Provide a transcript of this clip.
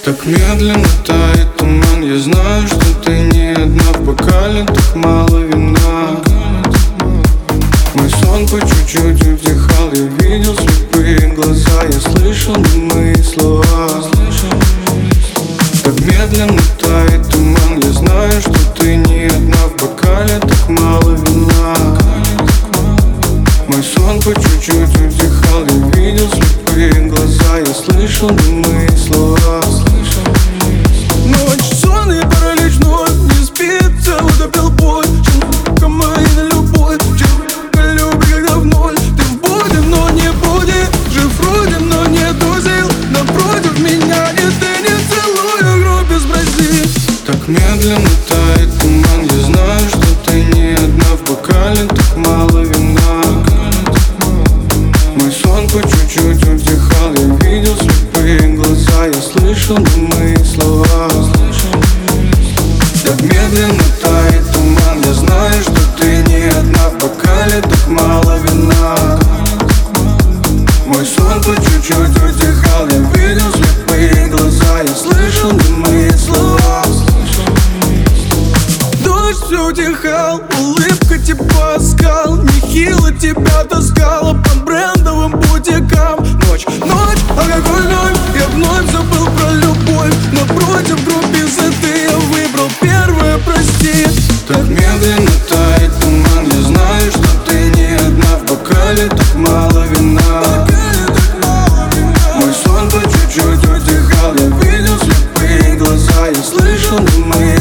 Так медленно тает туман. Я знаю, что ты не одна. В бокале так мало вина. Мой сон по чуть-чуть утихал. Я видел слепые глаза. Я слышал немые слова. Так медленно тает туман. Я знаю, что ты не одна. В бокале так мало вина. Мой сон по чуть-чуть утихал. Я видел слепые глаза. Я слышал немые слова. Ночь, сон и паралич вновь. Не спит, целый допил бой. Челка моя на любовь. Челка любит, когда в ноль. Ты в боде, но не будешь. Жив вроде, но нету сил. Напротив меня нет, ты не целую грудь без Бразилии. Так медленно тает туман. Я знаю, что ты не одна. В бокале так мало вина. Мой сон по чуть-чуть утихал. Я видел слепые глаза. Я слышал немые слова. Так медленно тает туман. Я знаю, что ты не одна. В бокале так мало вина. Мой сон по чуть-чуть утихал. Я видел слепые глаза. Я слышал немые слова. Дождь все утихал, улыбка типа скал. Нехило тебя таскала по брендовым бутикам. Ночь, ночь, алкоголь вновь. Я вновь забыл про любовь. Напротив групписы ты я выбрал первое, прости. Так медленно тает туман. Я знаю, что ты не одна. В бокале так мало вина. Мой сон по чуть-чуть утихал. Я видел слепые глаза. Я слышал немые